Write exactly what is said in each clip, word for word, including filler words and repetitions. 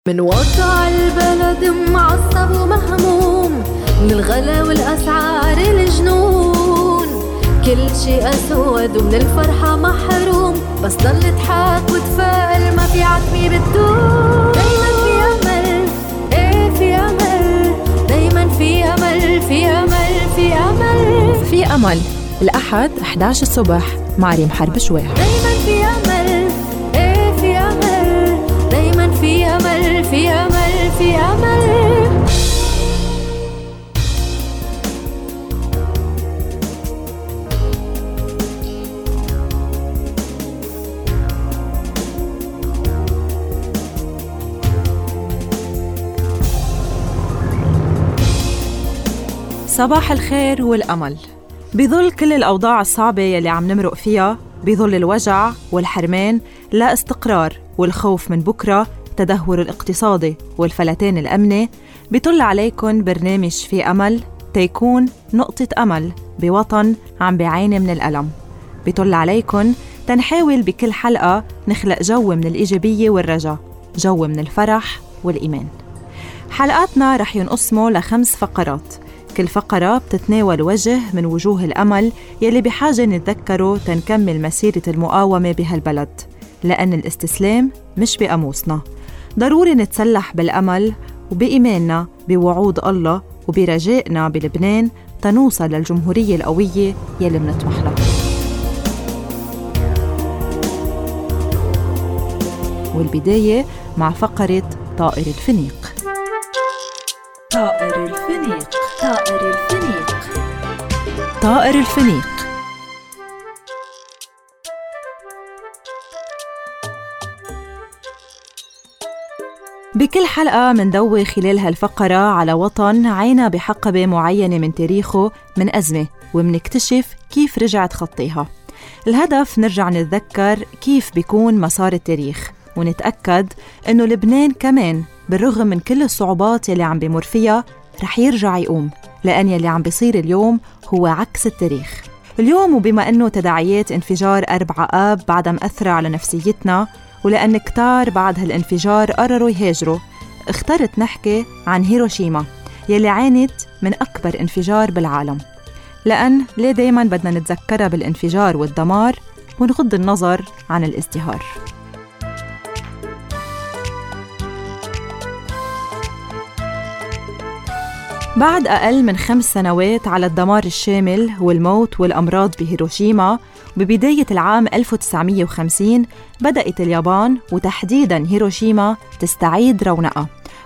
من وضع البلد معصب ومهموم، من الغلا والأسعار الجنون، كل شي أسود ومن الفرحة محروم، بس ضل تضحك وتفائل ما في عتمي بتدوم. دايما في أمل، ايه في أمل، دايما في أمل في أمل في أمل في أمل الأحد إحدى عشر الصبح مع ريم حرب شويح. دايما في أمل، ايه في أمل، دايما في أمل في أمل في أمل. صباح الخير والأمل. بظل كل الأوضاع الصعبة يلي عم نمرق فيها، بظل الوجع والحرمان، لا استقرار والخوف من بكرة، التدهور الاقتصادي والفلتان الأمني، بيطل عليكن برنامج في أمل تيكون نقطة أمل بوطن عم بيعاني من الألم. بيطل عليكن تنحاول بكل حلقة نخلق جو من الإيجابية والرجاء، جو من الفرح والإيمان. حلقاتنا رح ينقسموا لخمس فقرات، كل فقرة بتتناول وجه من وجوه الأمل يلي بحاجة نتذكره تنكمل مسيرة المقاومة بهالبلد، لأن الاستسلام مش بقاموسنا. ضروري نتسلح بالأمل وبإيماننا بوعود الله وبرجائنا بلبنان تنوصل للجمهورية القوية يلي منطمح لها. والبداية مع فقرة طائر الفنيق. طائر الفنيق، طائر الفنيق، طائر الفنيق. بكل حلقة مندوي خلال هالفقرة على وطن عانى بحقبة معينة من تاريخه من أزمة، ومنكتشف كيف رجعت خطيها. الهدف نرجع نتذكر كيف بيكون مسار التاريخ، ونتأكد إنه لبنان كمان بالرغم من كل الصعوبات يلي عم بيمر فيها رح يرجع يقوم، لأن يلي عم بيصير اليوم هو عكس التاريخ. اليوم وبما أنه تداعيات انفجار أربعة آب بعدها مأثرة على نفسيتنا، ولأن كتار بعد هالانفجار قرروا يهاجروا، اخترت نحكي عن هيروشيما يلي عانت من أكبر انفجار بالعالم. لأن ليه دايماً بدنا نتذكرها بالانفجار والدمار ونغض النظر عن الازدهار. بعد أقل من خمس سنوات على الدمار الشامل والموت والأمراض بهيروشيما، ببداية العام ألف وتسعمية وخمسين بدأت اليابان وتحديداً هيروشيما تستعيد رونقها،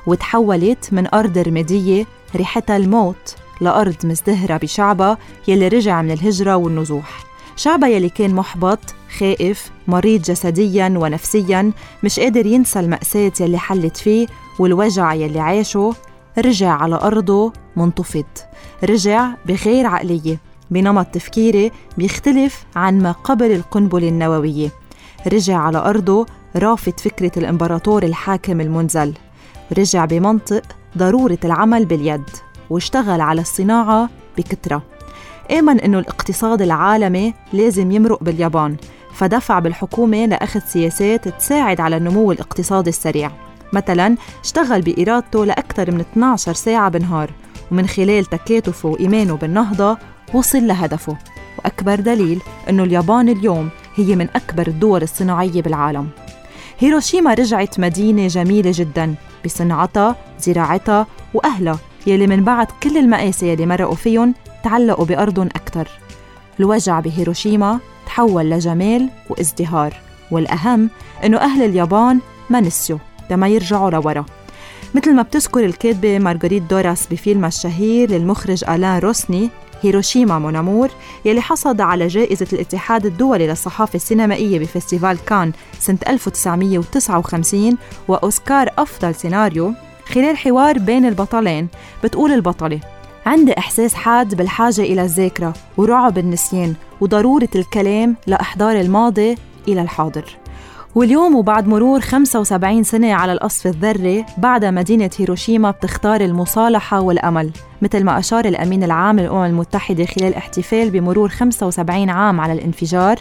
وتحولت من أرض رمادية ريحتها الموت لأرض مزدهرة بشعبها يلي رجع من الهجرة والنزوح. شعبها يلي كان محبط، خائف، مريض جسدياً ونفسياً، مش قادر ينسى المأساة يلي حلت فيه والوجع يلي عاشه، رجع على أرضه منتفض، رجع بغير عقلية، بنمط تفكيري بيختلف عن ما قبل القنبلة النووية، رجع على أرضه رافض فكرة الإمبراطور الحاكم المنزل، رجع بمنطق ضرورة العمل باليد، واشتغل على الصناعة بكترة. آمن إنه الاقتصاد العالمي لازم يمرق باليابان، فدفع بالحكومة لأخذ سياسات تساعد على النمو الاقتصادي السريع. مثلاً اشتغل بإرادته لأكثر من اثنتي عشرة ساعة بالنهار، ومن خلال تكاتفه وإيمانه بالنهضة وصل لهدفه. وأكبر دليل أنه اليابان اليوم هي من أكبر الدول الصناعية بالعالم. هيروشيما رجعت مدينة جميلة جداً بصناعتها، زراعتها، وأهلها يلي من بعد كل المآسي يلي مرقوا فيهم تعلقوا بأرضهم أكتر. الوجع بهيروشيما تحول لجمال وازدهار، والأهم أنه أهل اليابان ما نسيوا لما يرجعوا لورا. مثل ما بتذكر الكاتبة مارغريت دوراس بفيلم الشهير للمخرج آلان روسني هيروشيما مون أمور، يلي حصد على جائزة الاتحاد الدولي للصحافة السينمائية بفستيفال كان سنة ألف وتسعمية وتسعة وخمسين وأوسكار أفضل سيناريو. خلال حوار بين البطلين بتقول البطلة: عندي إحساس حاد بالحاجة إلى الذاكرة ورعب النسيان وضرورة الكلام لإحضار الماضي إلى الحاضر. واليوم وبعد مرور خمسة وسبعين سنة على القصف الذري، بعد مدينة هيروشيما بتختار المصالحة والأمل، مثل ما أشار الأمين العام للأمم المتحدة خلال احتفال بمرور خمسة وسبعين عام على الانفجار،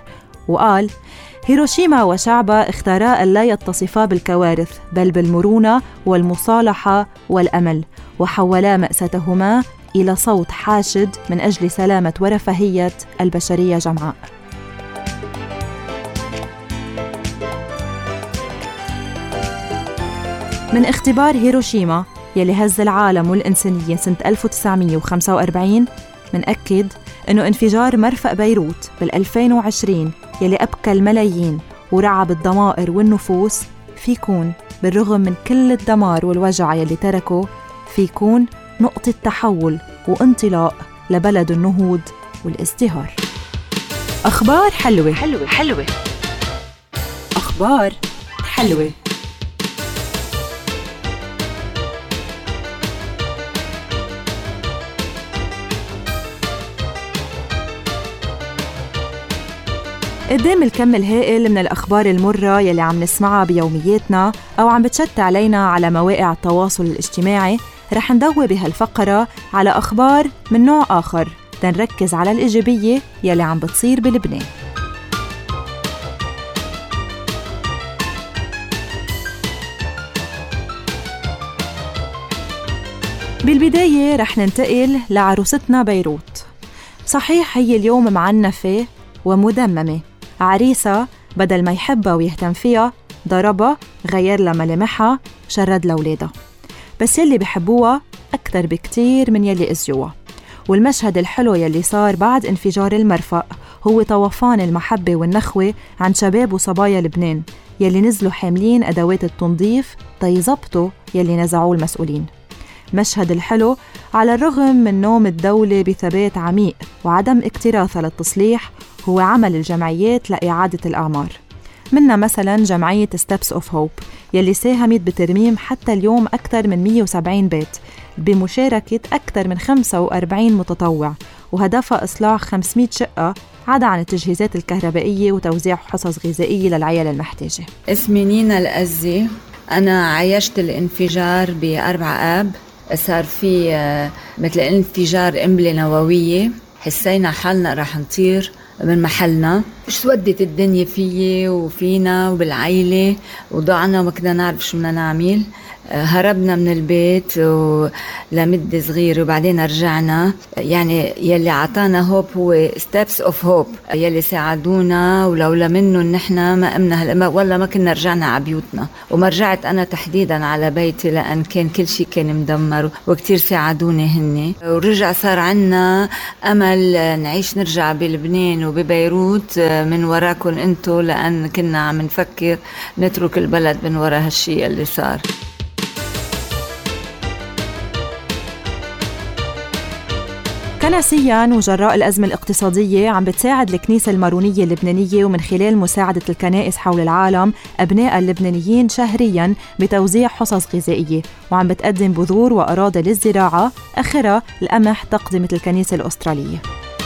وقال: هيروشيما وشعبها اختارا أن لا يتصفا بالكوارث بل بالمرونة والمصالحة والأمل، وحولا مأساتهما إلى صوت حاشد من أجل سلامة ورفاهية البشرية جمعاء. من اختبار هيروشيما يلي هز العالم والإنسانية سنة ألف وتسعمية وخمسة وأربعين، منأكد إنه انفجار مرفأ بيروت بالألفين وعشرين يلي أبكى الملايين ورعب الضمائر والنفوس فيكون بالرغم من كل الدمار والوجع يلي تركه فيكون نقطة تحول وانطلاق لبلد النهوض والازدهار. أخبار حلوة حلوة حلوة أخبار حلوة. قدام الكم الهائل من الأخبار المرة يلي عم نسمعها بيومياتنا أو عم بتشت علينا على مواقع التواصل الاجتماعي، رح ندوي بهالفقرة على أخبار من نوع آخر تنركز على الإيجابية يلي عم بتصير بلبنان. بالبداية رح ننتقل لعروستنا بيروت. صحيح هي اليوم معنفة ومدممة، عريسة بدل ما يحبها ويهتم فيها ضربها، غير لها ملامحها، شرد لأولادها، بس يلي بيحبوها أكتر بكتير من يلي أزيوها. والمشهد الحلو يلي صار بعد انفجار المرفأ هو طوفان المحبة والنخوة عن شباب وصبايا لبنان يلي نزلوا حاملين أدوات التنظيف تيزبطوا يلي نزعوا المسؤولين. مشهد الحلو على الرغم من نوم الدولة بثبات عميق وعدم اكتراثها للتصليح هو عمل الجمعيات لإعادة الأعمار، منها مثلاً جمعية Steps of Hope يلي ساهمت بترميم حتى اليوم أكثر من مية وسبعين بيت بمشاركة أكثر من خمسة وأربعين متطوع، وهدفها إصلاح خمسمية شقة عدا عن التجهيزات الكهربائية وتوزيع حصص غذائية للعيال المحتاجة. اسمي نينا الأزي، أنا عايشت الانفجار بأربعة آب، صار في مثل انفجار قنبلة نووية، حسينا حالنا رح نطير من محلنا، سودت الدنيا فيي وفينا وبالعيلة وضعنا وما كنا نعرف شو بدنا نعمل. هربنا من البيت لمدة صغيرة وبعدين رجعنا. يعني يلي عطانا هوب هو Steps of Hope يلي ساعدونا، ولولا منه نحن ما أمنا هلأ ولا ما كنا رجعنا على بيوتنا. وما رجعت أنا تحديدا على بيتي لأن كان كل شيء كان مدمر، وكتير ساعدوني هني. ورجع صار عنا أمل نعيش نرجع بلبنان وببيروت من وراكم انتو، لأن كنا عم نفكر نترك البلد من وراء هالشيء اللي صار. كنسياً وجراء الأزمة الاقتصادية عم بتساعد الكنيسة المارونية اللبنانية ومن خلال مساعدة الكنائس حول العالم أبناء اللبنانيين شهرياً بتوزيع حصص غذائية، وعم بتقدم بذور وأراضي للزراعة، آخرها القمح تقدمة الكنيسة الأسترالية.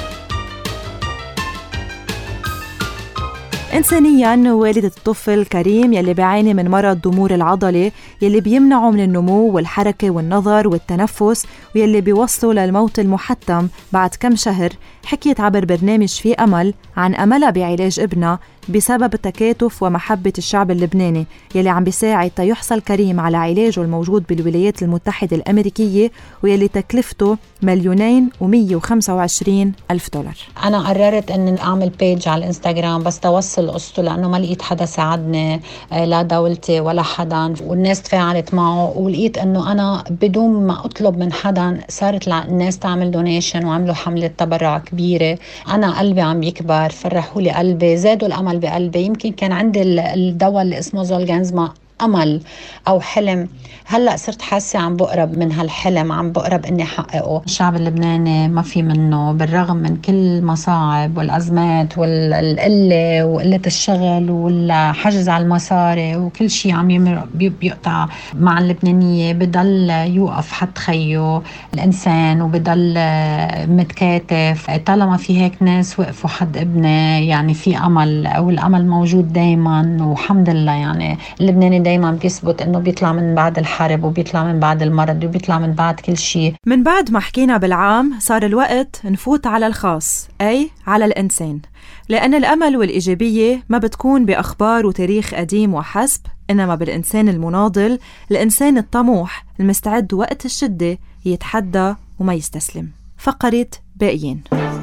إنسانياً والدة الطفل كريم يلي بيعاني من مرض ضمور العضلة يلي بيمنعه من النمو والحركة والنظر والتنفس ويلي بيوصله للموت المحتم بعد كم شهر، حكيت عبر برنامج في أمل عن أملها بعلاج ابنها بسبب التكاتف ومحبة الشعب اللبناني يلي عم بيساعد تيحصل كريم على علاجه الموجود بالولايات المتحدة الأمريكية ويلي تكلفته مليونين ومية وخمسة وعشرين ألف دولار. أنا قررت أن أعمل بيج على الإنستغرام بس توصل قصته، لأنه ما لقيت حدا ساعدني، لا دولتي ولا حدا، والناس تفاعلت معه، ولقيت أنه أنا بدون ما أطلب من حدا صارت الناس تعمل دونيشن وعملوا حملة تبرع كبيرة. أنا قلبي عم يكبر، فرحوا لي قلبي، زادوا الأمل بقلبي. يمكن كان عندي الدواء اللي اسمه زولجانزما أمل أو حلم، هلأ صرت حاسة عم بقرب من هالحلم، عم بقرب إني حققه. الشعب اللبناني ما في منه، بالرغم من كل المصاعب والأزمات والقلة وقلة الشغل والحجز على المصاري وكل شيء عم يمر بيقطع مع اللبنانية، بدل يوقف حد خيه الإنسان وبدل متكاتف. طالما في هيك ناس وقفوا حد ابني، يعني في أمل، أو الأمل موجود دايما، وحمد لله. يعني اللبناني دايما بيثبت انه بيطلع من بعد الحرب وبيطلع من بعد المرض وبيطلع من بعد كل شيء. من بعد ما حكينا بالعام صار الوقت نفوت على الخاص، أي على الإنسان، لأن الأمل والإيجابية ما بتكون بأخبار وتاريخ قديم وحسب، إنما بالإنسان المناضل، الإنسان الطموح المستعد وقت الشدة يتحدى وما يستسلم. فقرة باقيين.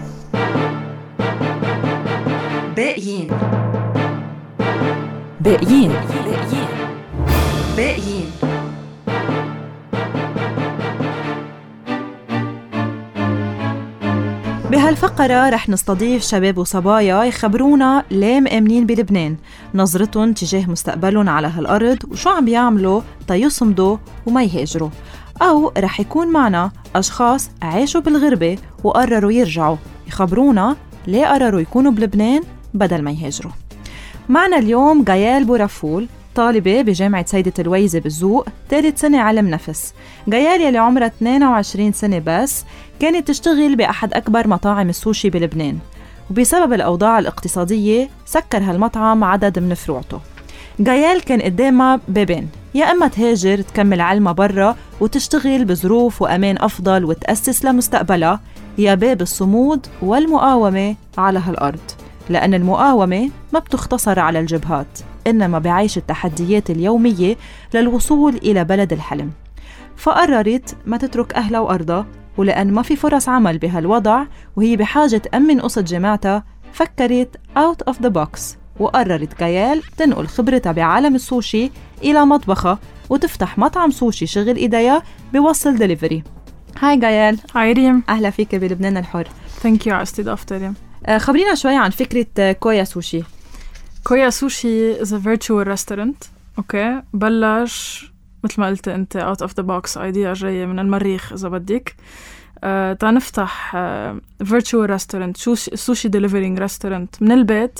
باقيين باقيين باقيين باقيين بهالفقرة رح نستضيف شباب وصبايا يخبرونا ليه مآمنين بلبنان، نظرتهم تجاه مستقبلهم على هالأرض، وشو عم بيعملوا تيصمدوا وما يهاجروا. أو رح يكون معنا أشخاص عاشوا بالغربة وقرروا يرجعوا يخبرونا ليه قرروا يكونوا بلبنان بدل ما يهاجروا. معنا اليوم غيال بورافول، طالبة بجامعة سيدة الويزة بالزوق، ثالث سنة علم نفس. غيال يلي عمرها اثنين وعشرين سنة بس كانت تشتغل بأحد أكبر مطاعم السوشي بلبنان، وبسبب الأوضاع الاقتصادية سكر هالمطعم عدد من فروعته. غيال كان قدامها بابين، يا أما تهاجر تكمل علمها برا وتشتغل بظروف وأمان أفضل وتأسس لمستقبلها، يا باب الصمود والمقاومة على هالأرض، لأن المقاومة ما بتختصر على الجبهات، إنما بعيش التحديات اليومية للوصول إلى بلد الحلم. فقررت ما تترك أهلها وأرضها، ولأن ما في فرص عمل بهالوضع وهي بحاجة تأمن قصة جامعتها، فكرت out of the box، وقررت غيال تنقل خبرتها بعالم السوشي إلى مطبخها وتفتح مطعم سوشي شغل إيديها بيوصل ديليفري. هاي غيال. هاي ريم. أهلا فيك بلبنان الحر. ثانك يو على استضافتك ريم. خبرينا شوي عن فكرة كويا سوشي. كويا سوشي is a virtual restaurant. اوكي، بلش مثل ما قلت انت out of the box idea جاية من المريخ إذا بدك. آه، تنفتح آه، virtual restaurant سوشي delivering restaurant من البيت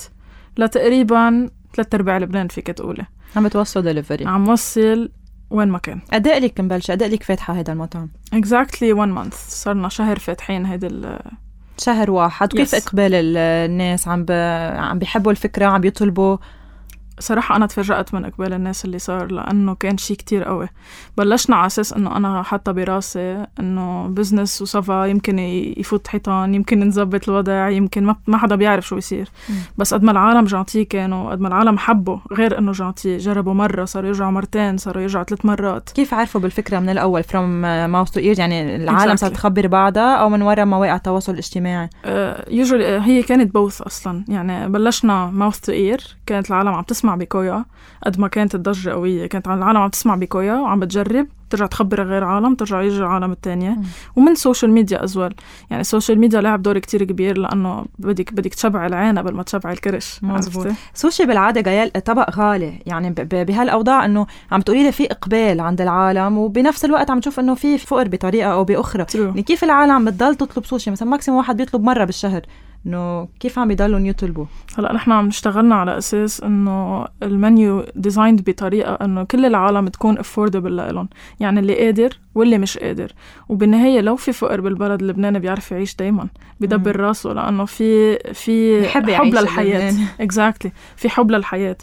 لتقريبا ثلاث أرباع لبنان فيك تقولي. عم توصل ديليفري. عم وصل وين ما كان. قد لك مبلشة؟ قد لك فاتحة هذا المطعم؟ exactly one month. صرنا شهر فاتحين هيدا ال شهر واحد. كيف yes. إقبال الناس؟ عم ب... عم بيحبوا الفكرة؟ عم بيطلبوا؟ صراحة أنا تفاجأت من إقبال الناس اللي صار، لأنه كان شيء كتير قوي. بلشنا على أساس أنه أنا حاطة براسي أنه بزنس وصفا يمكن يفوت حيطان، يمكن نزبط الوضع، يمكن ما, ما حدا بيعرف شو بيصير. م. بس قد ما العالم جانتي كانوا، قد ما العالم حبوا، غير أنه جانتي جربوا مرة، صاروا يرجعوا مرتين، صاروا يرجعوا ثلاث مرات. كيف عرفوا بالفكرة من الأول from mouth to ear؟ يعني العالم exactly. صارت تخبر بعضها أو من وراء مواقع التواصل الاجتماعي؟ uh, usually uh, هي كانت both أصلا. يعني بلشنا mouth to ear، كانت العالم عم تسمع بكويا قد ما كانت الضجة قوية، كانت العالم عم تسمع بكويا وعم بتجرب، ترجع تخبر غير عالم، ترجع يجي العالم التانية. م. ومن سوشيال ميديا أزول. يعني السوشيال ميديا لعب دور كتير كبير، لأنه بدك بدك تشبع العين قبل ما تشبع الكرش. مزبوط. سوشي بالعادة غيال طبق غالي، يعني بهالأوضاع إنه عم تقولي لي في إقبال عند العالم، وبنفس الوقت عم تشوف إنه في فقر بطريقة أو بأخرى. يعني كيف العالم بتضل تطلب سوشي؟ مثلا ماكسيموم واحد بيطلب مرة بالشهر، إنه كيف عم يضلوا يطلبوا؟ هلا نحن عم نشتغلنا على أساس إنه المنيو ديزايند بطريقة إنه كل العالم تكون affordable لهم، يعني اللي قادر واللي مش قادر. وبالنهاية لو في فقر بالبلد اللبناني بيعرف يعيش دايما، بيدبر راسه، لأنه في في حب للحياة. exactly. في حب للحياة.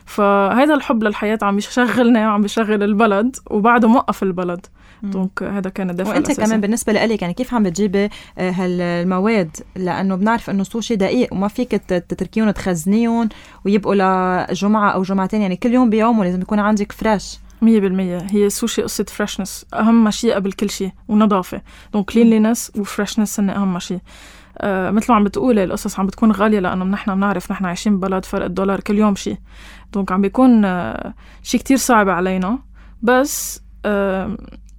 فهذا الحب للحياة عم يشغلنا وعم يشغل البلد، وبعده موقف البلد. دونك هذا كان الدافع وانت الأساسي. كمان بالنسبه لك يعني كيف عم بتجيبي هالمواد؟ لانه بنعرف انه السوشي دقيق وما فيك تتركيهم تخزنيهم ويبقوا لجمعه او جمعتين، يعني كل يوم بيوم ولازم يكون عندك فريش. مية بالمية هي السوشي قصة فريشنس، أهم شيء قبل كل شيء، ونظافة. دونك كلينلينس وفريشنس هن أهم شيء. آه مثل ما عم بتقولي القصص عم بتكون غالية، لأنه نحن بنعرف نحن عايشين ببلد فرق الدولار كل يوم شيء. دونك عم بيكون آه شيء كتير صعب علينا. بس آه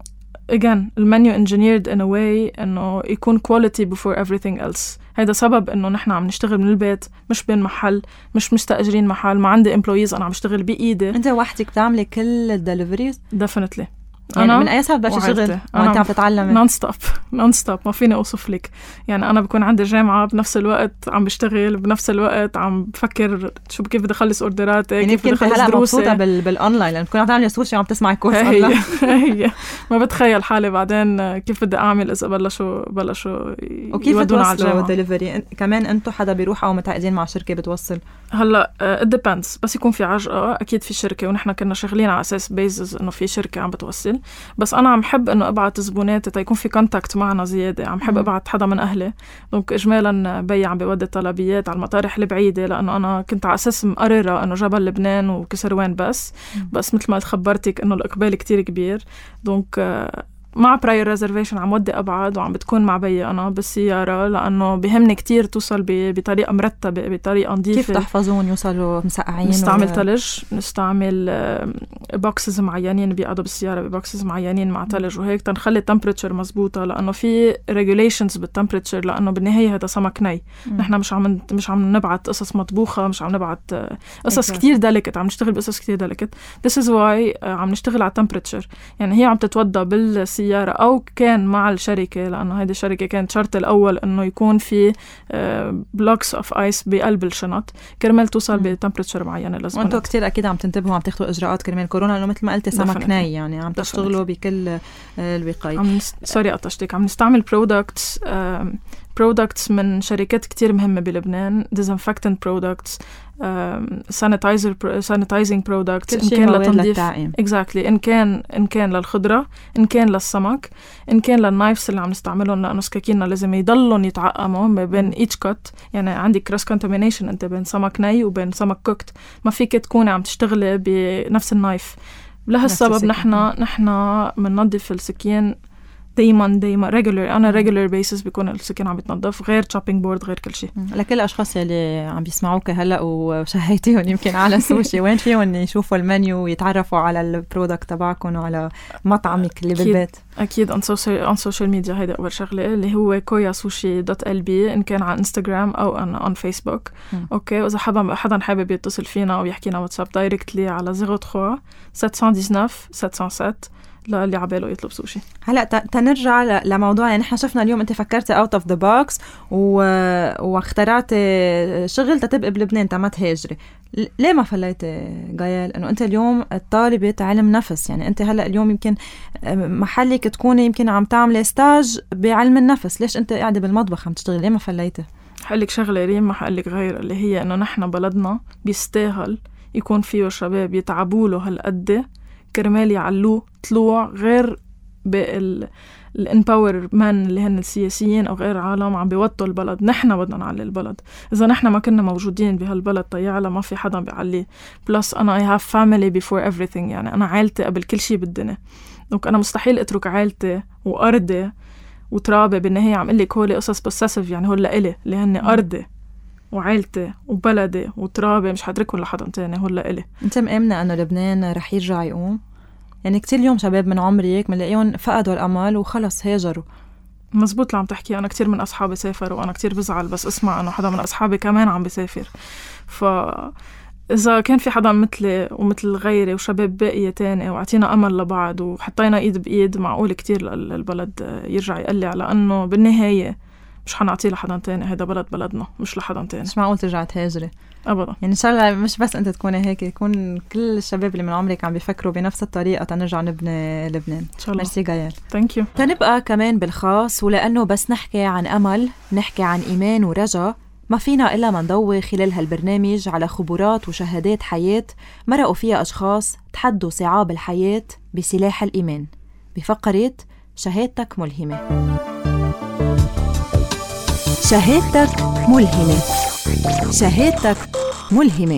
again المنيو engineered in a way إنه يكون quality before everything else. هذا سبب إنه نحن عم نشتغل من البيت، مش بين محل، مش مستأجرين محل، ما عندي employees، أنا عم بشتغل بإيدي. أنت وحدك بتعملي كل الدليفريز؟ definitely يعني من أي سبب بلش شغل وأنت عم تتعلمي؟ نون ستوب نون ستوب ما فيني أوصف لك. يعني أنا بكون عندي جامعة بنفس الوقت عم بشتغل، بنفس الوقت عم بفكر شو كيف بدي أخلص أوردراتي، يعني كيف بدي أخلص دروسي. مبسوطة بال بالأونلاين لأن بكون عم تعملي سوشي وعم تسمعي كورس هي أونلاين. هي ما بتخيل حالي بعدين كيف بدي أعمل إذا بلشوا بلشوا وكيف بتوصلوا ديليفري كمان؟ أنتوا حدا بيروح أو متعاقدين مع شركة بتوصل؟ هلا it depends، بس يكون في عجقة أكيد في شركة، ونحن كنا شغالين على أساس بيزز إنه في شركة عم بتوصل. بس أنا عم حب إنه أبعت زبوناتي تيكون في كونتاكت معنا زيادة. عم حب أبعت حدا من أهلي، دونك إجمالا بي عم بيودي طلبيات على المطارح البعيدة، لأنه أنا كنت على أساس مقررة إنه جبل لبنان وكسروان بس مم. بس مثل ما خبرتك إنه الإقبال كتير كبير، دونك مع براير ريزرفيشن عم ودي أبعد وعم بتكون مع بي أنا بالسيارة، لأنه بيهمني كتير توصل بطريقة مرتبة بطريقة نظيفة. كيف تحفظون يوصلوا مسقعين؟ نستعمل ثلج، نستعمل بوكسز معينين بيقعدوا بالسيارة ببوكسز معينين مع ثلج وهيك تنخلي التمبريتشر مزبوطة، لأنه في ريجوليشنز بالتمبريتشر، لأنه بالنهاية هذا سمك ني. نحن مش عم مش عم نبعت قصص مطبوخة، مش عم نبعت قصص كتير ديليكت، عم نشتغل بقصص كتير ديليكت. This is why عم نشتغل على التمبريتشر. يعني هي عم تتوضى بالسيارة أو كان مع الشركة، لأنه هذه الشركة كانت شرط الأول إنه يكون في بلوكس أوف آيس بقلب الشنط كرمال توصل بتمبريتشر معينة لازم. وأنتوا كتير أكيد عم تنتبهوا، عم تاخدوا إجراءات كرمال كورونا، لأنه مثل ما قلتي سمك ناي، يعني عم تشتغلوا بكل الوقاية. عم نست... سوري قطشتك. عم نستعمل برودكتس برودكتس من شركات كتير مهمة بلبنان، disinfectant products, sanitizer sanitizing products، إن كان لتنظيف exactly، إن كان إن كان للخضرة، إن كان للسمك، إن كان للنايفس اللي عم نستعملهم، لأنه سكاكيننا لازم يضلون يتعقموا ما بين each cut. يعني عندك cross contamination أنت بين سمك ني وبين سمك كوكت، ما فيك تكوني عم تشتغلي بنفس النايف. لهالسبب نحن نحن بننظف السكين دايما دايما regular. أنا regular basis بيكون السكين عم بتنظف، غير chopping board، غير كل شيء. لكل الأشخاص اللي عم بيسمعوك هلأ وشهيتيهم يمكن على السوشي، وين فيهم يشوفوا المنيو ويتعرفوا على البرودكت تبعكم وعلى مطعمك اللي بالبيت؟ أكيد on social, on social media. هيدا أول شغلة اللي هو كويا سوشي دوت ال بي، إن كان على انستغرام أو on فيسبوك. أوكي، وإذا حدا حدا حابب يتصل فينا أو يحكينا واتساب دايركتلي على صفر ثلاثة سبعة واحد تسعة سبعة صفر سبعة للي عباله يطلب سوشي. هلا تنرجع لموضوع، يعني نحن شفنا اليوم انت فكرتي اوت اوف ذا بوكس واخترعتي شغل تتبقي بلبنان تما تهاجري. ليه ما فليتي غايال انه انت اليوم طالبة علم نفس؟ يعني انت هلا اليوم يمكن محلك تكوني يمكن عم تعملي ستاج بعلم النفس، ليش انت قاعده بالمطبخ عم تشتغلي؟ ليه ما فليتي؟ حقلك شغله ريم، ما حقلك غير، اللي هي انه نحن بلدنا بيستاهل يكون فيه شباب يتعبوا له هالقد كرمال يعلوه طلوع، غير بال الانباور مان اللي هن السياسيين أو غير عالم عم بيوطوا البلد. نحن بدنا نعلي البلد. إذا نحن ما كنا موجودين بهالبلد طيعلا ما في حدا بيعليه. بلس أنا I have family before everything، يعني أنا عائلتي قبل كل شيء بالدنيا. دونك أنا مستحيل أترك عائلتي وأرضي وترابي. بالنهاية عم قلك هولي قصص بوسيسيف، يعني هول لإلي اللي هن أرضي وعائلتي وبلدي وترابي، مش حتركهم لحدا تاني، هول لإلي. أنت مأمنة أنه لبنان رح يرجع يقوم؟ يعني كتير اليوم شباب من عمريك منلاقيهم فقدوا الأمل وخلص هاجروا. مزبوط اللي عم تحكي. أنا كتير من أصحابي سافروا وأنا كتير بزعل بس أسمع أنه حدا من أصحابي كمان عم بيسافر. فإذا كان في حدا مثلي ومثل غيري وشباب باقية تاني وعطينا أمل لبعض وحطينا إيد بإيد، معقول كتير البلد يرجع يقلع، لأنه بالنهاية مش حنعطيه لحدا تاني. هيدا بلد بلدنا مش لحدا تاني. مش معقول ترجع تهاجري أبدا. يعني إن شاء الله مش بس أنت تكوني هيك، يكون كل الشباب اللي من عمرك عم بيفكروا بنفس الطريقة تنرجع نبني لبنان إن شاء الله. ميرسي غايال. Thank you. تنبقى كمان بالخاص، ولأنه بس نحكي عن أمل نحكي عن إيمان ورجا، ما فينا إلا ما نضوي خلال هالبرنامج على خبرات وشهادات حياة مرقوا فيها أشخاص تحدوا صعاب الحياة بسلاح الإيمان، بفقرة شهادتك ملهمة. شهادتك ملهمة. شهادتك ملهمة.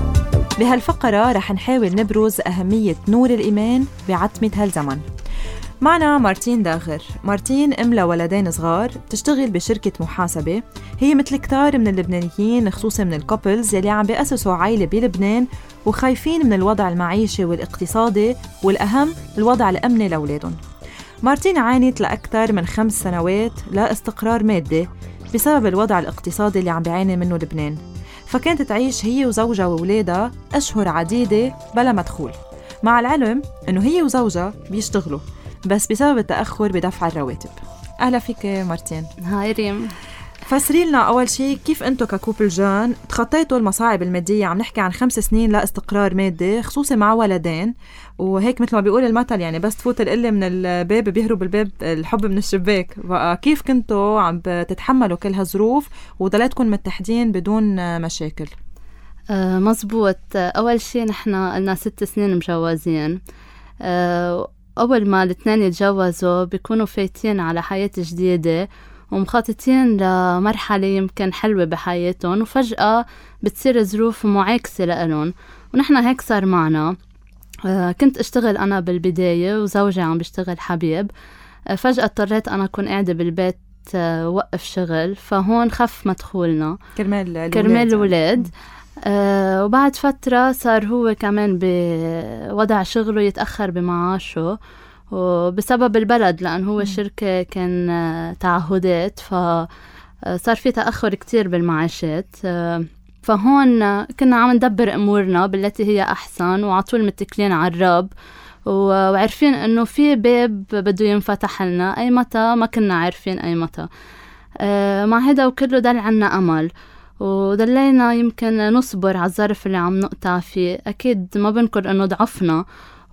بهالفقرة رح نحاول نبرز أهمية نور الإيمان بعتمة هالزمن. معنا مارتين داغر. مارتين أم لولدين صغار، بتشتغل بشركة محاسبة. هي مثل كتار من اللبنانيين خصوصا من الكوبلز يلي عم بيأسسوا عائلة بلبنان وخايفين من الوضع المعيشي والاقتصادي، والأهم الوضع الأمني لأولادهم. مارتين عانت لأكثر من خمس سنوات لا استقرار مادي بسبب الوضع الاقتصادي اللي عم بيعاني منه لبنان، فكانت تعيش هي وزوجها وولادها أشهر عديدة بلا مدخول، مع العلم إنه هي وزوجها بيشتغلوا بس بسبب التأخر بدفع الرواتب. أهلا فيك مارتين. هاي ريم. فسري لنا أول شيء كيف أنتوا ككوبل جان تخطيتوا المصاعب المادية. عم نحكي عن خمس سنين لا استقرار مادي خصوصي مع ولدين، وهيك مثل ما بيقول المثل يعني بس تفوت القلة من الباب بيهرب الباب الحب من الشباك. بقى كيف كنتوا عم تتحملوا كل هالظروف وضليتكم متحدين بدون مشاكل؟ آه مزبوط. أول شيء نحن قلنا ست سنين مجوزين. آه أول ما الاثنين يتجوزوا بيكونوا فايتين على حياة جديدة ومخططين لمرحلة يمكن حلوة بحياتهم، وفجأة بتصير ظروف معاكسة لهم، ونحن هيك صار معنا. آه كنت اشتغل أنا بالبداية وزوجي عم بيشتغل حبيب. آه فجأة اضطريت أنا أكون قاعدة بالبيت آه وقف شغل، فهون خف مدخولنا كرمال كرمال الولاد. آه وبعد فترة صار هو كمان بوضع شغله يتأخر بمعاشه وبسبب البلد، لأن هو شركة كان تعهدات، فصار في تأخر كتير بالمعاشات. فهون كنا عم ندبر أمورنا بالتي هي أحسن وعطول متكلين على الرب، وعارفين أنه في باب بده ينفتح لنا أي متى، ما كنا عارفين أي متى. مع هذا وكله دل عنا أمل، ودلينا يمكن نصبر على الظرف اللي عم نقطع فيه. أكيد ما بنكر أنه ضعفنا،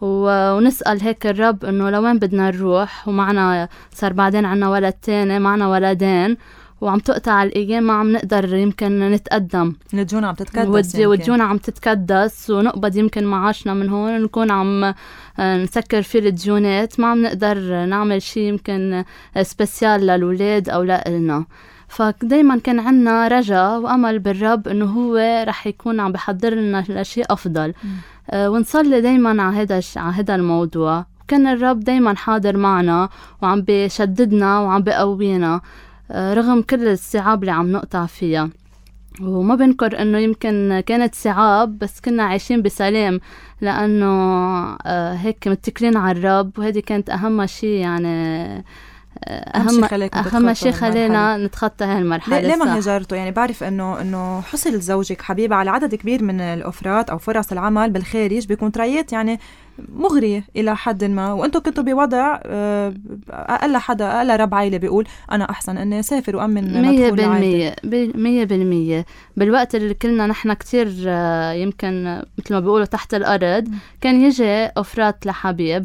ونسأل هيك الرب إنه لوين بدنا نروح. ومعنا صار بعدين عنا ولد تاني، معنا ولدين، وعم تقطع الأيام ما عم نقدر يمكن نتقدم. الديون عم تتكدس، والديون عم تتكدس، ونقبض يمكن معاشنا من هون نكون عم نسكر فيه الديونات، ما عم نقدر نعمل شيء يمكن سبيسيال للولاد أو لإلنا. فدايما كان عنا رجاء وأمل بالرب إنه هو رح يكون عم بحضر لنا لشيء أفضل. أه ونصلي دايما على هذا على هذا الموضوع، وكان الرب دايما حاضر معنا وعم بيشددنا وعم بيقوينا أه رغم كل الصعاب اللي عم نقطع فيها. وما بنكر إنه يمكن كانت صعاب، بس كنا عايشين بسلام لأنه أه هيك متكلين على الرب، وهذه كانت أهم شيء يعني أهم أهم شيء خلينا نتخطى هالمرحلة. ليه ما هجرتوا؟ يعني بعرف إنه إنه حصل زوجك حبيب على عدد كبير من الأوفرات أو فرص العمل بالخارج بكونترايات يعني مغرية إلى حد ما، وأنتوا كنتوا بوضع أقل حدا أقل رب عائلة بيقول أنا أحسن إني أسافر وأمن مية بالمية مية بالمية. بالوقت اللي كلنا نحن كتير يمكن مثل ما بيقولوا تحت الأرض، كان يجي أوفرات لحبيب.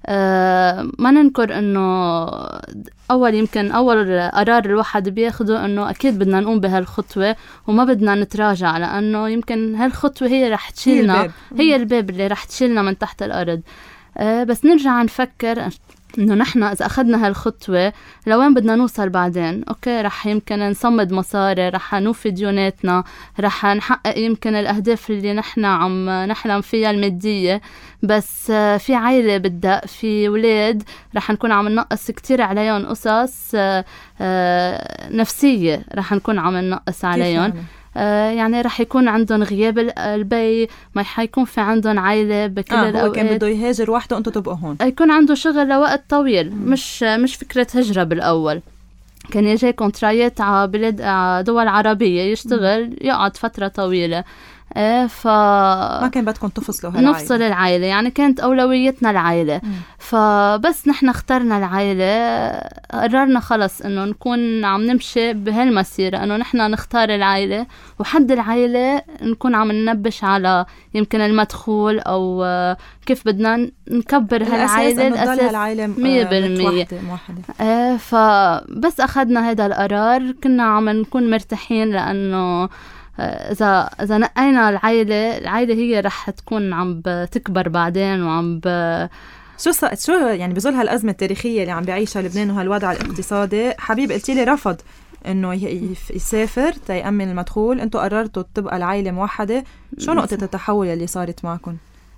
أه ما ننكر إنه أول يمكن أول قرار الواحد بياخده إنه أكيد بدنا نقوم بهالخطوة وما بدنا نتراجع، لأنه يمكن هالخطوة هي رح تشيلنا، هي الباب, هي الباب اللي رح تشيلنا من تحت الأرض. أه بس نرجع نفكر إنه نحن إذا أخذنا هالخطوة لوين بدنا نوصل بعدين. أوكي رح يمكن نصمد مصاري، رح نوفي ديوناتنا، رح نحقق يمكن الأهداف اللي نحن عم نحلم فيها المادية، بس في عائلة بدأ في ولاد رح نكون عم ننقص كتير عليهم قصص نفسية، رح نكون عم ننقص عليهم. آه يعني رح يكون عندهم غياب البي، ما حيكون في عندهم عائلة بكل آه الأوقات. هو كان بده يهاجر وحده وأنتوا تبقوا هون، يكون عنده شغل لوقت طويل. مم. مش مش فكرة هجرة بالأول، كان يجي كونترايات على بلاد على دول عربية يشتغل. مم. يقعد فترة طويلة. آه ف ما كان بدكم تفصلوا هالعائلة، نفصل العائلة، يعني كانت أولويتنا العائلة. مم. فبس نحن اخترنا العائلة، قررنا خلص إنه نكون عم نمشي بهالمسيرة، إنه نحن نختار العائلة، وحد العائلة نكون عم ننبش على يمكن المدخول أو كيف بدنا نكبر هالعائلة. الأساس مية بالمية آه فبس أخذنا هذا القرار، كنا عم نكون مرتاحين، لأنه إذا إذا نقينا العائلة، العائلة هي رح تكون عم بتكبر بعدين وعم ب شو شو يعني بظل هالأزمة التاريخية اللي عم بيعيشها لبنان وهالوضع الاقتصادي. حبيب قلتي لي رفض إنه يسافر تيأمن المدخول، أنتوا قررتوا تبقى العائلة موحدة. شو نقطة التحول اللي صارت معكم؟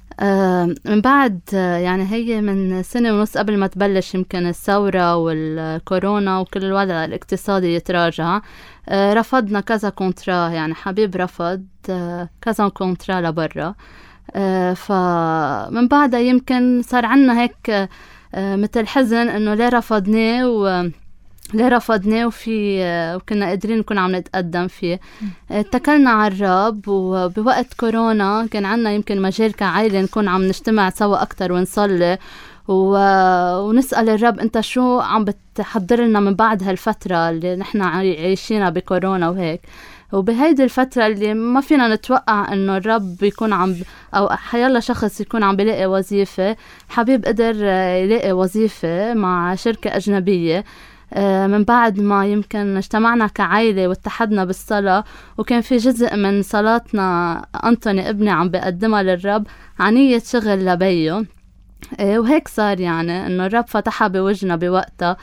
آه من بعد آه يعني هي من سنة ونص قبل ما تبلش يمكن الثورة والكورونا وكل الوضع الاقتصادي يتراجع، آه رفضنا كذا كونترا، يعني حبيب رفض آه كذا كونترا لبرا. آه فمن بعدها يمكن صار عنا هيك آه مثل حزن إنه ليه رفضناه و ليه رفضناه وفي وكنا قادرين نكون عم نتقدم فيه. اتكلنا على الرب، وبوقت كورونا كان عنا يمكن مجال كعائلة نكون عم نجتمع سوا أكتر ونصلي و... ونسأل الرب أنت شو عم بتحضر لنا من بعد هالفترة اللي نحن عايشينها بكورونا وهيك. وبهيدي الفترة اللي ما فينا نتوقع إنه الرب يكون عم أو حيالله شخص يكون عم بيلاقي وظيفة، حبيب قدر يلاقي وظيفة مع شركة أجنبية من بعد ما يمكن اجتمعنا كعائلة واتحدنا بالصلاة، وكان في جزء من صلاتنا أنطوني ابني عم بقدمها للرب عنية شغل لبيه. وهيك صار يعني إنه الرب فتحها بوجهنا بوقتها.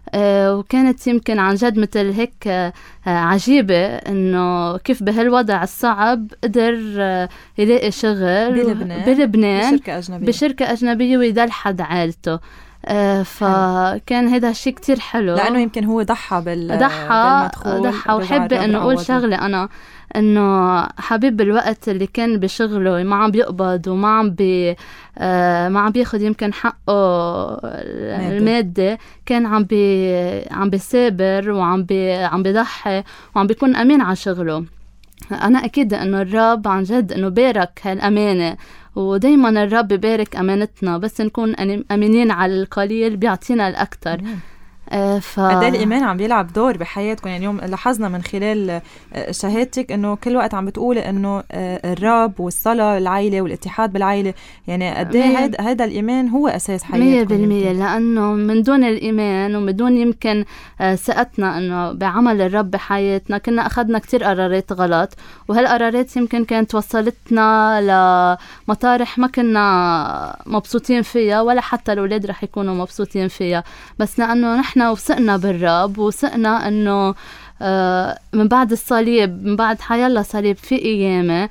وكانت يمكن عن جد مثل هيك عجيبة إنه كيف بهالوضع الصعب قدر يلاقي شغل بلبنان, بلبنان بشركة أجنبية, بشركة أجنبية ويدل حد عائلته. آه فكان هذا الشيء كتير حلو، لأنه يمكن هو ضحى بال ضحى ضحى وحب إنه أقول شغلة أنا إنه حبيب بالوقت اللي كان بشغله ما عم بيقبض وما عم بي آه ما عم بياخد يمكن حقه المادي، كان عم بي عم بيسابر وعم بي عم بيضحي وعم بيكون أمين على شغله. أنا أكيد إنه الرب عن جد إنه بارك هالأمانة، ودايما الرب بيبارك أمانتنا، بس نكون أمينين على القليل بيعطينا الأكثر. آه ف... قد الإيمان عم بيلعب دور بحياتكم. يعني اليوم لاحظنا من خلال شهادتك إنه كل وقت عم بتقولي إنه الرب والصلاة العائلة والاتحاد بالعائلة، يعني قد هذا هذا الإيمان هو أساس حياتكم مية بالمية. لأنه من دون الإيمان ومن دون يمكن ثقتنا إنه بعمل الرب بحياتنا كنا أخذنا كتير قرارات غلط، وهالقرارات يمكن كانت وصلتنا لمطارح ما كنا مبسوطين فيها ولا حتى الأولاد رح يكونوا مبسوطين فيها. بس لأنه نحن وثقنا بالرب وثقنا انه آه من بعد الصليب من بعد حيالله صليب في قيامة،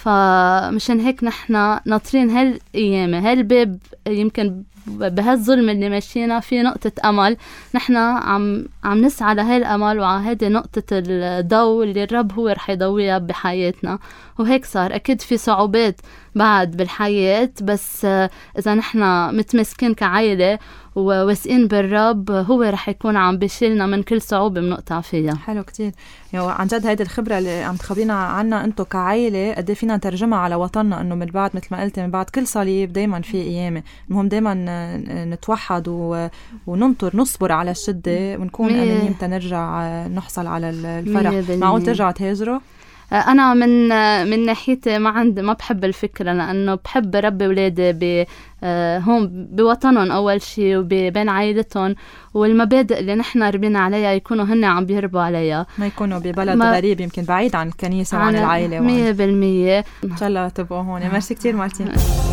فمشان هيك نحن ناطرين هالقيامة هالباب. يمكن بهالظلم اللي ماشينا في نقطة أمل، نحن عم عم نسعى لهي الأمل وعلى هذه نقطة الضوء اللي الرب هو رح يضويها بحياتنا. وهيك صار. أكيد في صعوبات بعد بالحياة، بس إذا نحن متمسكين كعائلة ووثقين بالرب هو رح يكون عم بيشيلنا من كل صعوبة بنقطع فيها. حلو كتير. يعني عن جد هيدي الخبرة اللي عم تخبرينا عنها أنتو كعائلة قد فينا نترجمها على وطننا، أنه من بعد مثل ما قلت من بعد كل صليب دايما في قيامة. المهم دايما نتوحد وننطر نصبر على الشدة ونكون أمينين متى نرجع نحصل على الفرح. معقول ترجع تهاجروا؟ أنا من من ناحيتي ما عندي ما بحب الفكرة، لأنه بحب ربي ولادي ب هون بوطنهم أول شيء وبين عائلتهم، والمبادئ اللي نحن ربينا عليها يكونوا هن عم بيربوا عليها، ما يكونوا ببلد غريب يمكن بعيد عن الكنيسة وعن العائلة. مية بالمية. إن شاء الله تبقوا هون. ميرسي كتير مارتين.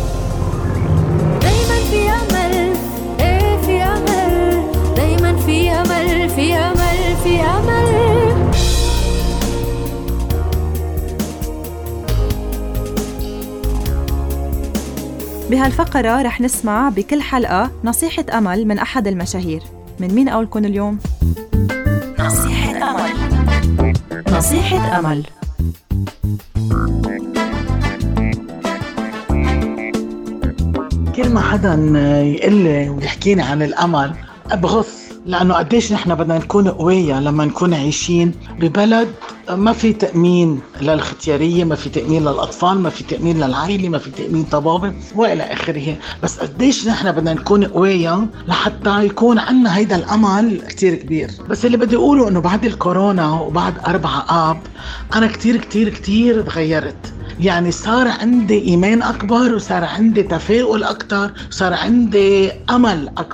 دايما في أمل، إيه في أمل، دايما في أمل في أمل في أمل. بهالفقرة رح نسمع بكل حلقة نصيحة أمل من أحد المشاهير. من مين أولكم اليوم؟ نصيحة أمل. نصيحة أمل. كل ما حدا يقلي ويحكيني عن الأمل أبغص، لأنه قديش نحن بدنا نكون قوية لما نكون عايشين ببلد ما في تأمين للختيارية، ما في تأمين للأطفال، ما في تأمين للعائلة، ما في تأمين طبابة وإلى آخره. بس قديش نحن بدنا نكون قوية لحتى يكون عنا هيدا الأمل كتير كبير. بس اللي بدي أقوله أنه بعد الكورونا وبعد أربعة آب أنا كتير كتير كتير تغيرت. يعني صار عندي إيمان أكبر، وصار عندي تفاؤل أكتر، وصار عندي أمل أكبر.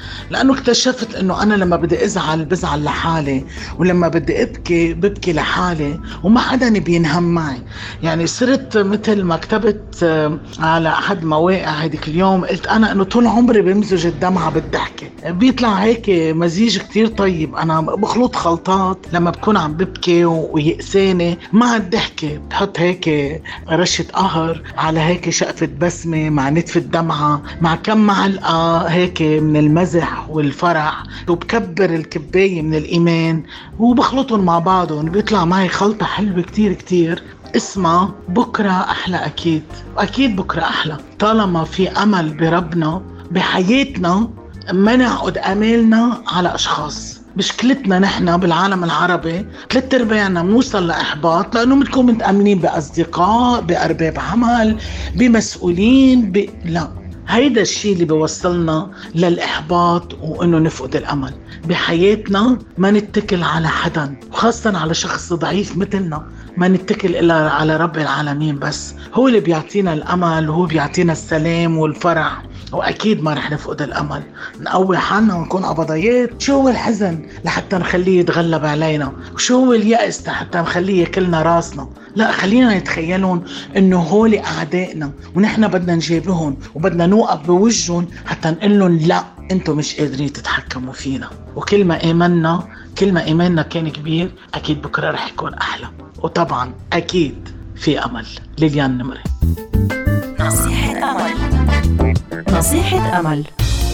لأنه اكتشفت أنه أنا لما بدي أزعل بزعل لحالي، ولما بدي أبكي ببكي لحالي، وما حدا بينهم معي. يعني صرت مثل ما كتبت على أحد مواقع هيديك اليوم، قلت أنا أنه طول عمري بمزج الدمعة بالضحكة، بيطلع هيك مزيج كتير طيب. أنا بخلط خلطات لما بكون عم ببكي ويأساني مع الضحكة، بحط هيك رشة قهر على هيك شقفة بسمة مع نتفة دمعة مع كم معلقة هيك من المزح والفرح، وبكبر الكباية من الإيمان وبخلطهم مع بعضهم، بيطلع معي خلطة حلوة كتير كتير اسمها بكرة أحلى. أكيد أكيد بكرة أحلى طالما في أمل بربنا بحياتنا. ما نعقد أمالنا على أشخاص. مشكلتنا نحن بالعالم العربي ثلاث ارباعنا بنوصل لإحباط لأنه بنكون متأمنين بأصدقاء، بأرباب عمل، بمسؤولين ب... لا، هيدا الشيء اللي بيوصلنا للإحباط وإنه نفقد الأمل بحياتنا. ما نتكل على حدا، وخاصة على شخص ضعيف مثلنا. ما نتكل إلا على رب العالمين، بس هو اللي بيعطينا الأمل، وهو بيعطينا السلام والفرح. وأكيد ما رح نفقد الأمل. نقوي حالنا ونكون قبضيات. شو هو الحزن لحتى نخليه يتغلب علينا؟ وشو هو اليأس لحتى نخليه ياكلنا راسنا؟ لا، خلينا نتخيلون إنه هول أعدائنا ونحن بدنا نجابهن وبدنا نوقف بوجهن حتى نقلن لا، أنتم مش قادرين تتحكموا فينا. وكل ما إيماننا كل ما إيماننا كان كبير، أكيد بكرة رح يكون أحلى. وطبعا أكيد في أمل. ليليان نمري. نصيحة أمل. نصيحة أمل.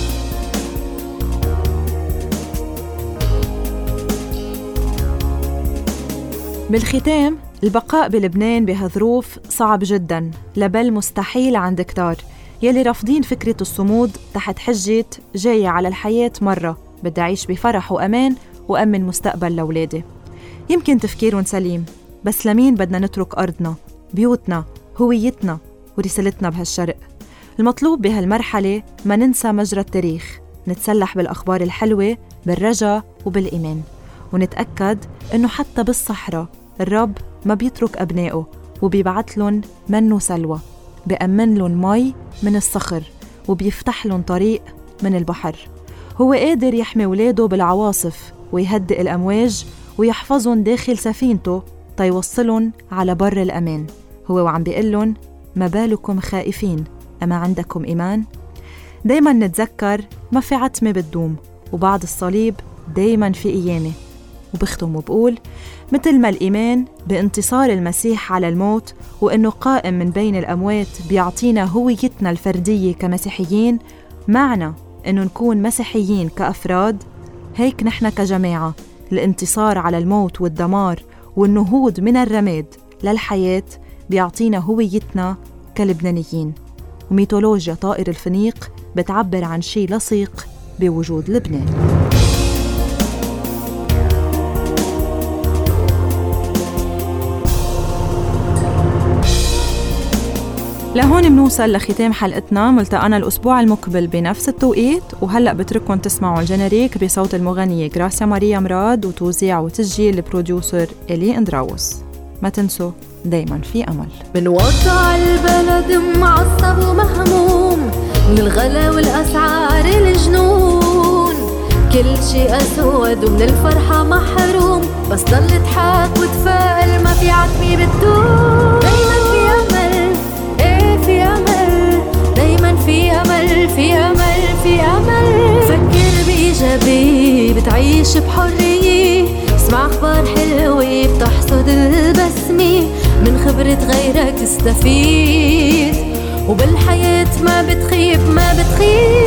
بالختام، البقاء بلبنان بهالظروف صعب جداً، لبل مستحيل عند كتار يلي رافضين فكرة الصمود تحت حجة جاية على الحياة مرة، بدي أعيش بفرح وأمان وأمن مستقبل لأولادي. يمكن تفكيرهم سليم، بس لمين بدنا نترك أرضنا، بيوتنا، هويتنا ورسالتنا بهالشرق؟ المطلوب بهالمرحلة ما ننسى مجرى التاريخ، نتسلح بالأخبار الحلوة بالرجاء وبالإيمان، ونتأكد إنه حتى بالصحراء الرب ما بيترك أبنائه وبيبعت لهم من وسلوى، بيأمن لهم مي من الصخر وبيفتح لهم طريق من البحر. هو قادر يحمي ولاده بالعواصف ويهدئ الأمواج ويحفظهم داخل سفينته تيوصلهم على بر الأمان. هو وعم بيقلن ما بالكم خائفين أما عندكم إيمان؟ دايما نتذكر ما في عتمة بتدوم، وبعد الصليب دايما في قيامة. وبختم وبقول مثل ما الإيمان بانتصار المسيح على الموت وإنه قائم من بين الأموات بيعطينا هويتنا الفردية كمسيحيين، معنى إنه نكون مسيحيين كأفراد، هيك نحن كجماعة الانتصار على الموت والدمار والنهوض من الرماد للحياة بيعطينا هويتنا كلبنانيين. وميثولوجيا طائر الفنيق بتعبر عن شيء لصيق بوجود لبنان. لهون منوصل لختام حلقتنا. ملتقانا الأسبوع المقبل بنفس التوقيت، وهلأ بترككم تسمعوا الجنريك بصوت المغنية غراسيا ماريا مراد وتوزيع وتسجيل البروديوسر إلي اندراوس. ما تنسوا دايما في أمل. من وضع البلد معصب ومهموم، من الغلا والأسعار الجنون، كل شي أسود ومن الفرحة محروم، بس ضل تضحك وتفائل ما في عتمة بتدوم. دايما في أمل، ايه في أمل، دايما في أمل، في أمل، في أمل. فكر بإيجابي بتعيش بحرية، اسمع أخبار حلوة بتحصد البسمة، من خبرة غيرك تستفيد، وبالحياة ما بتخيب ما بتخيب.